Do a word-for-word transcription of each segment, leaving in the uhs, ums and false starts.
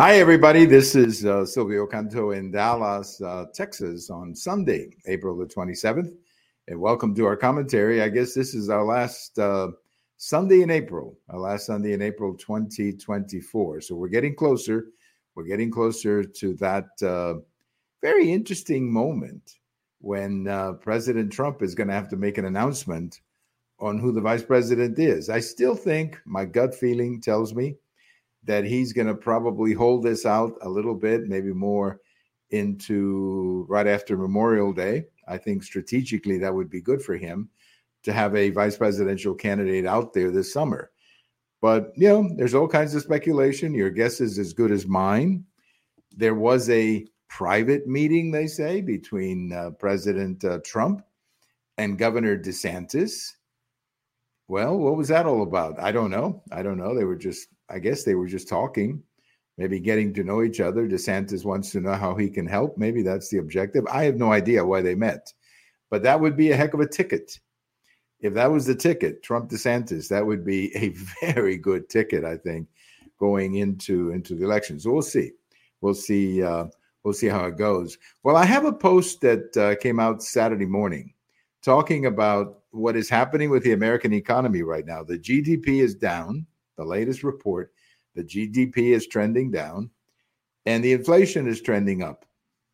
Hi, everybody. This is uh, Silvio Canto in Dallas, uh, Texas on Sunday, April the twenty-seventh. And welcome to our commentary. I guess this is our last uh, Sunday in April, our last Sunday in April twenty twenty-four. So we're getting closer. We're getting closer to that uh, very interesting moment when uh, President Trump is going to have to make an announcement on who the vice president is. I still think my gut feeling tells me that he's going to probably hold this out a little bit, maybe more into right after Memorial Day. I think strategically that would be good for him to have a vice presidential candidate out there this summer. But, you know, there's all kinds of speculation. Your guess is as good as mine. There was a private meeting, they say, between uh, President uh, Trump and Governor DeSantis. Well, what was that all about? I don't know. I don't know. They were just, I guess they were just talking, maybe getting to know each other. DeSantis wants to know how he can help. Maybe that's the objective. I have no idea why they met, but that would be a heck of a ticket. If that was the ticket, Trump DeSantis, that would be a very good ticket, I think, going into, into the election. So we'll see. We'll see. Uh, we'll see how it goes. Well, I have a post that uh, came out Saturday morning talking about what is happening with the American economy right now. The G D P is down. The latest report, the G D P is trending down, and the inflation is trending up.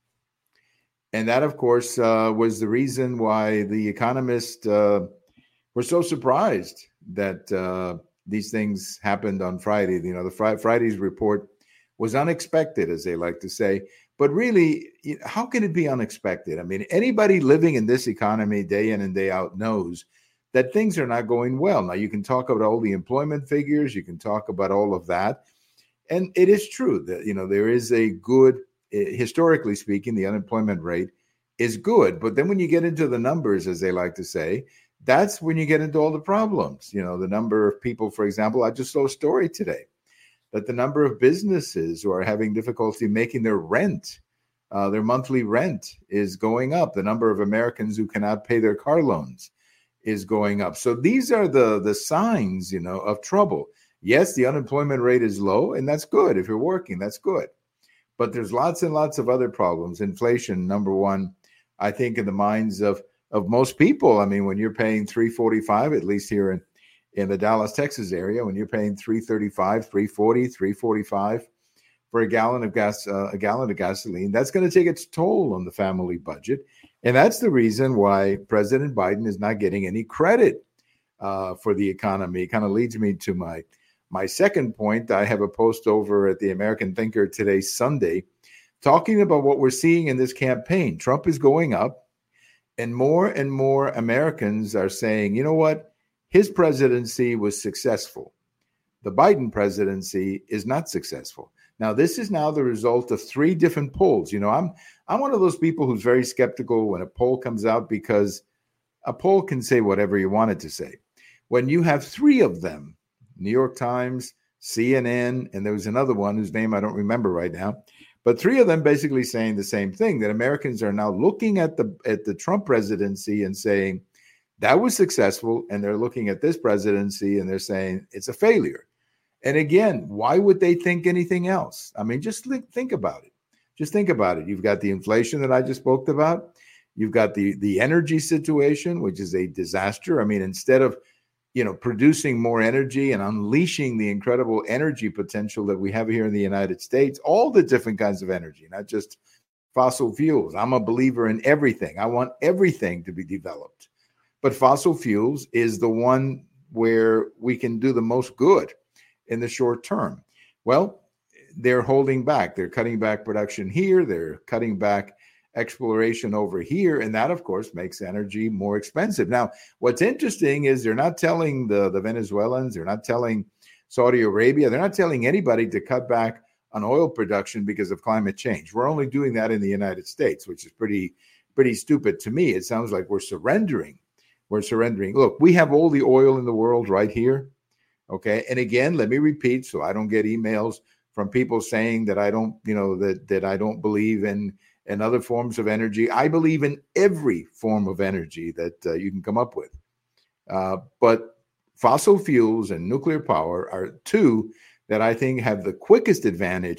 And that, of course, uh, was the reason why the economists uh, were so surprised that uh, these things happened on Friday. You know, the fr- Friday's report was unexpected, as they like to say. But really, how can it be unexpected? I mean, anybody living in this economy day in and day out knows that things are not going well. Now, you can talk about all the employment figures. You can talk about all of that. And it is true that, you know, there is a good, historically speaking, the unemployment rate is good. But then when you get into the numbers, as they like to say, that's when you get into all the problems. You know, the number of people, for example, I just saw a story today that the number of businesses who are having difficulty making their rent, uh, their monthly rent is going up. The number of Americans who cannot pay their car loans is going up. So these are the, the signs, you know, of trouble. Yes, the unemployment rate is low, and that's good. If you're working, that's good. But there's lots and lots of other problems. Inflation, number one, I think in the minds of, of most people. I mean, when you're paying three forty-five, at least here in in the Dallas, Texas area, when you're paying three thirty-five, three forty, three forty-five for a gallon of gas, uh, a gallon of gasoline, that's going to take its toll on the family budget. And that's the reason why President Biden is not getting any credit uh, for the economy. It kind of leads me to my, my second point. I have a post over at the American Thinker today, Sunday, talking about what we're seeing in this campaign. Trump is going up, and more and more Americans are saying, you know what? His presidency was successful. The Biden presidency is not successful. Now, this is now the result of three different polls. You know, I'm I'm one of those people who's very skeptical when a poll comes out, because a poll can say whatever you want it to say. When you have three of them, New York Times, C N N, and there was another one whose name I don't remember right now, but three of them basically saying the same thing, that Americans are now looking at the at the Trump presidency and saying, that was successful, and they're looking at this presidency and they're saying it's a failure. And again, why would they think anything else? I mean, just think, think about it. Just think about it. You've got the inflation that I just spoke about. You've got the, the energy situation, which is a disaster. I mean, instead of, you know, producing more energy and unleashing the incredible energy potential that we have here in the United States, all the different kinds of energy, not just fossil fuels. I'm a believer in everything. I want everything to be developed. But fossil fuels is the one where we can do the most good in the short term. Well, they're holding back. They're cutting back production here. They're cutting back exploration over here. And that, of course, makes energy more expensive. Now, what's interesting is they're not telling the, the Venezuelans, they're not telling Saudi Arabia, they're not telling anybody to cut back on oil production because of climate change. We're only doing that in the United States, which is pretty, pretty stupid to me. It sounds like we're surrendering. We're surrendering. Look, we have all the oil in the world right here. Okay. And again, let me repeat, so I don't get emails from people saying that I don't, you know, that, that I don't believe in, in other forms of energy. I believe in every form of energy that uh, you can come up with. Uh, but fossil fuels and nuclear power are two that I think have the quickest advantage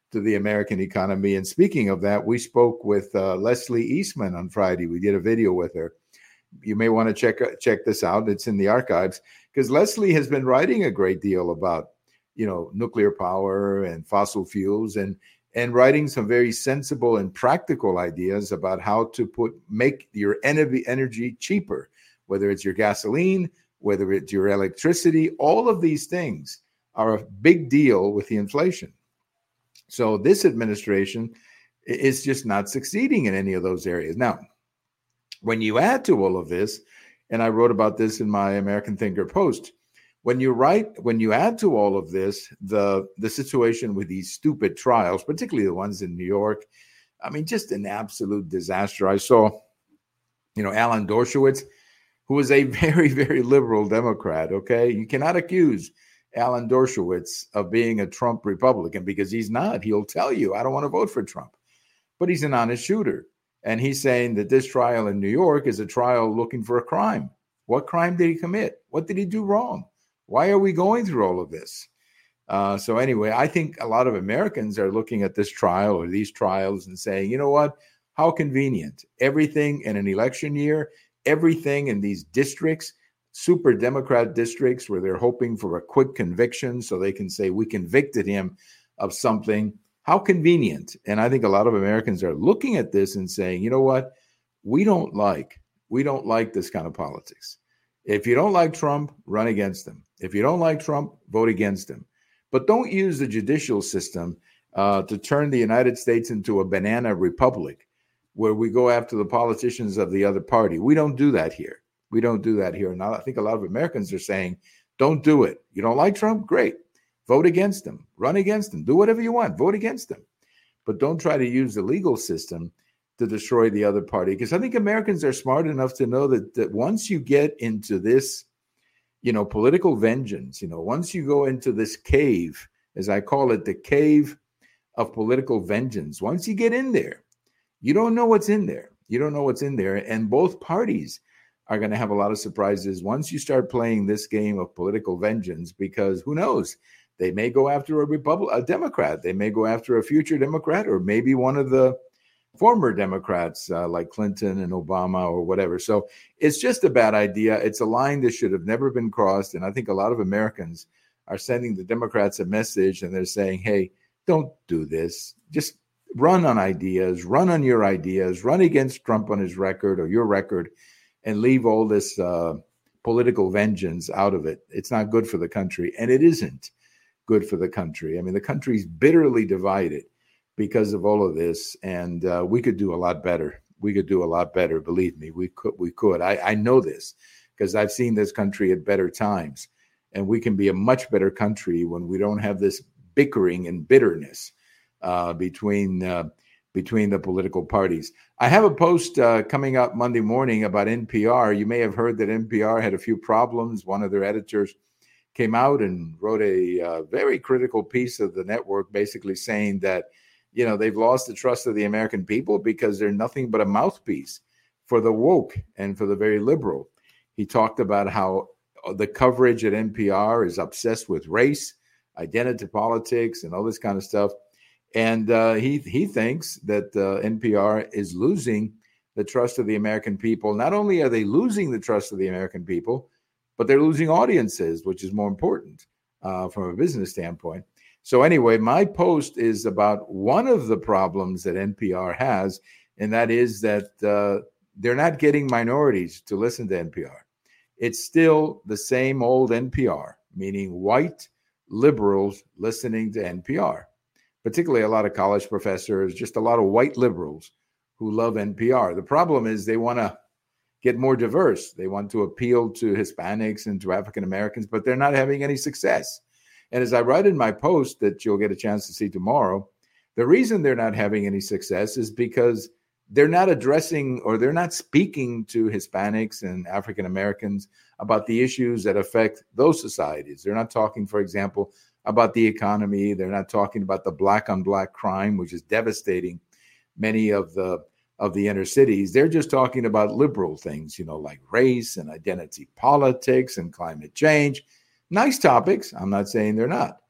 to the American economy. And speaking of that, we spoke with uh, Leslie Eastman on Friday. We did a video with her. You may want to check check this out. It's in the archives, because Leslie has been writing a great deal about, you know, nuclear power and fossil fuels, and and writing some very sensible and practical ideas about how to put make your energy energy cheaper, whether it's your gasoline, whether it's your electricity. All of these things are a big deal with the inflation. So this administration is just not succeeding in any of those areas. Now, when you add to all of this, and I wrote about this in my American Thinker post, when you write, when you add to all of this, the, the situation with these stupid trials, particularly the ones in New York, I mean, just an absolute disaster. I saw, you know, Alan Dershowitz, who is a very, very liberal Democrat, okay? You cannot accuse Alan Dershowitz of being a Trump Republican, because he's not. He'll tell you, I don't want to vote for Trump. But he's an honest shooter. And he's saying that this trial in New York is a trial looking for a crime. What crime did he commit? What did he do wrong? Why are we going through all of this? Uh, so anyway, I think a lot of Americans are looking at this trial or these trials and saying, you know what? How convenient. Everything in an election year, everything in these districts, super Democrat districts where they're hoping for a quick conviction so they can say we convicted him of something. How convenient. And I think a lot of Americans are looking at this and saying, you know what? We don't like, we don't like this kind of politics. If you don't like Trump, run against him. If you don't like Trump, vote against him. But don't use the judicial system uh, to turn the United States into a banana republic where we go after the politicians of the other party. We don't do that here. We don't do that here. And I think a lot of Americans are saying, don't do it. You don't like Trump? Great. Vote against him. Run against him. Do whatever you want. Vote against him. But don't try to use the legal system to destroy the other party. Because I think Americans are smart enough to know that, that once you get into this, you know, political vengeance, you know, once you go into this cave, as I call it, the cave of political vengeance, once you get in there, you don't know what's in there. You don't know what's in there. And both parties are going to have a lot of surprises once you start playing this game of political vengeance, because who knows? They may go after a Republic, a Democrat. They may go after a future Democrat, or maybe one of the former Democrats uh, like Clinton and Obama or whatever. So it's just a bad idea. It's a line that should have never been crossed. And I think a lot of Americans are sending the Democrats a message, and they're saying, hey, don't do this. Just run on ideas, run on your ideas, run against Trump on his record or your record, and leave all this uh, political vengeance out of it. It's not good for the country, and it isn't good for the country. I mean, the country's bitterly divided because of all of this, and uh, we could do a lot better. We could do a lot better. Believe me, we could. We could. I, I know this because I've seen this country at better times, and we can be a much better country when we don't have this bickering and bitterness uh, between uh, between the political parties. I have a post uh, coming up Monday morning about N P R. You may have heard that N P R had a few problems. One of their editors came out and wrote a uh, very critical piece of the network, basically saying that, you know, they've lost the trust of the American people because they're nothing but a mouthpiece for the woke and for the very liberal. He talked about how the coverage at N P R is obsessed with race, identity politics, and all this kind of stuff. And uh, he he thinks that uh, N P R is losing the trust of the American people. Not only are they losing the trust of the American people, but they're losing audiences, which is more important uh, from a business standpoint. So anyway, my post is about one of the problems that N P R has, and that is that uh, they're not getting minorities to listen to N P R. It's still the same old N P R, meaning white liberals listening to N P R, particularly a lot of college professors, just a lot of white liberals who love N P R. The problem is they want to get more diverse. They want to appeal to Hispanics and to African Americans, but they're not having any success. And as I write in my post that you'll get a chance to see tomorrow, the reason they're not having any success is because they're not addressing or they're not speaking to Hispanics and African Americans about the issues that affect those societies. They're not talking, for example, about the economy. They're not talking about the black on black crime, which is devastating many of the of the inner cities. They're just talking about liberal things, you know, like race and identity politics and climate change. Nice topics. I'm not saying they're not.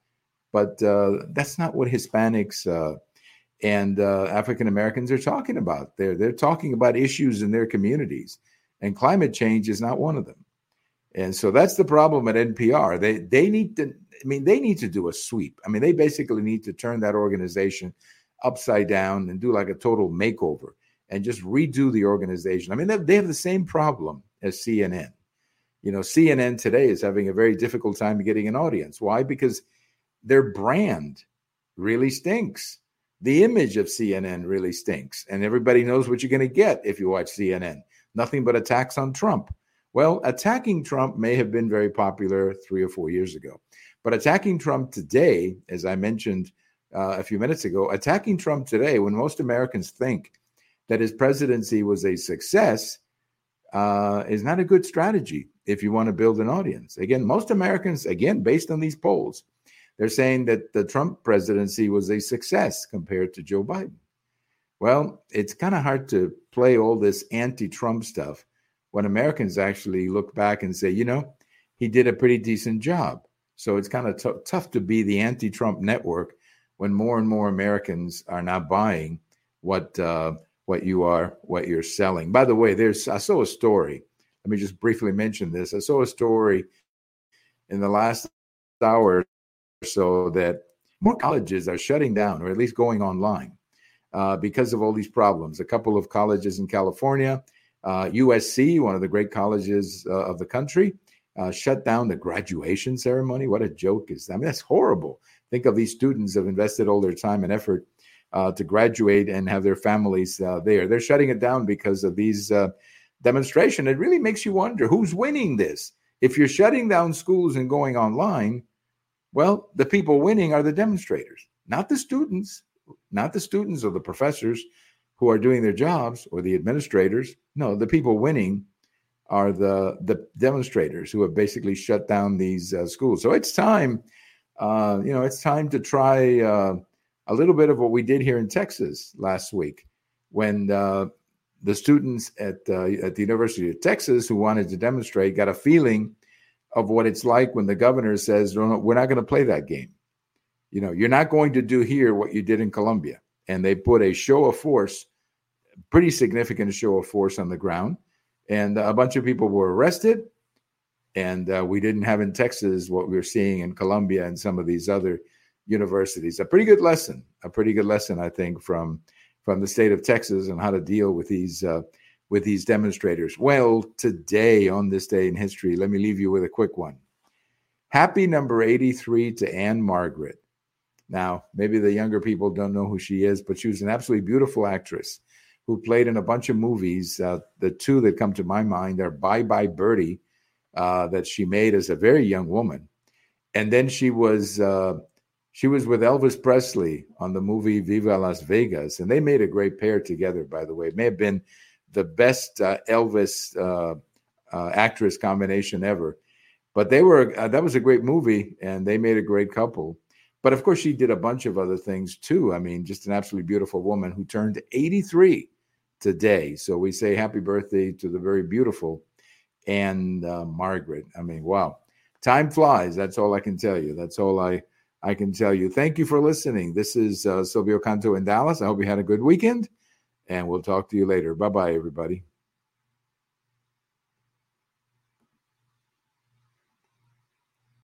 But uh, that's not what Hispanics uh, and uh, African Americans are talking about. They're they're talking about issues in their communities, and climate change is not one of them. And so that's the problem at N P R. They they need to. I mean, they need to do a sweep. I mean, they basically need to turn that organization upside down and do like a total makeover and just redo the organization. I mean, they, they have the same problem as C N N. You know, C N N today is having a very difficult time getting an audience. Why? Because their brand really stinks. The image of C N N really stinks. And everybody knows what you're going to get if you watch C N N. Nothing but attacks on Trump. Well, attacking Trump may have been very popular three or four years ago. But attacking Trump today, as I mentioned uh, a few minutes ago, attacking Trump today, when most Americans think that his presidency was a success, uh, is not a good strategy if you want to build an audience. Again, most Americans, again, based on these polls, they're saying that the Trump presidency was a success compared to Joe Biden. Well, it's kind of hard to play all this anti-Trump stuff when Americans actually look back and say, you know, he did a pretty decent job. So it's kind of t- tough to be the anti-Trump network when more and more Americans are not buying what uh, what you are, what you're selling. By the way, there's I saw a story. Let me just briefly mention this. I saw a story in the last hour or so that more colleges are shutting down, or at least going online, uh, because of all these problems. A couple of colleges in California, uh, U S C, one of the great colleges uh, of the country, uh, shut down the graduation ceremony. What a joke is that? I mean, that's horrible. Think of these students who have invested all their time and effort uh, to graduate and have their families uh, there. They're shutting it down because of these uh, demonstrations. It really makes you wonder who's winning this. If you're shutting down schools and going online, well, the people winning are the demonstrators, not the students, not the students or the professors who are doing their jobs or the administrators. No, the people winning are the, the demonstrators who have basically shut down these uh, schools. So it's time, uh, you know, it's time to try uh, a little bit of what we did here in Texas last week when uh, the students at, uh, at the University of Texas who wanted to demonstrate got a feeling of what it's like when the governor says, no, no, we're not going to play that game. You know, you're not going to do here what you did in Colombia. And they put a show of force, pretty significant show of force on the ground. And a bunch of people were arrested. And uh, we didn't have in Texas what we were seeing in Colombia and some of these other universities. A pretty good lesson, a pretty good lesson, I think, from, from the state of Texas on how to deal with these uh, with these demonstrators. Well, today, on this day in history, let me leave you with a quick one. Happy number eighty-three to Anne Margaret. Now, maybe the younger people don't know who she is, but she was an absolutely beautiful actress who played in a bunch of movies. Uh, the two that come to my mind are Bye Bye Birdie, uh, that she made as a very young woman. And then she was uh, she was with Elvis Presley on the movie Viva Las Vegas. And they made a great pair together, by the way. It may have been the best uh, Elvis uh, uh, actress combination ever. But they were uh, that was a great movie, and they made a great couple. But of course, she did a bunch of other things too. I mean, just an absolutely beautiful woman who turned eighty-three today. So we say happy birthday to the very beautiful Anne uh, Margaret. I mean, wow. Time flies. That's all I can tell you. That's all I, I can tell you. Thank you for listening. This is uh, Silvio Canto in Dallas. I hope you had a good weekend, and we'll talk to you later. Bye-bye, everybody.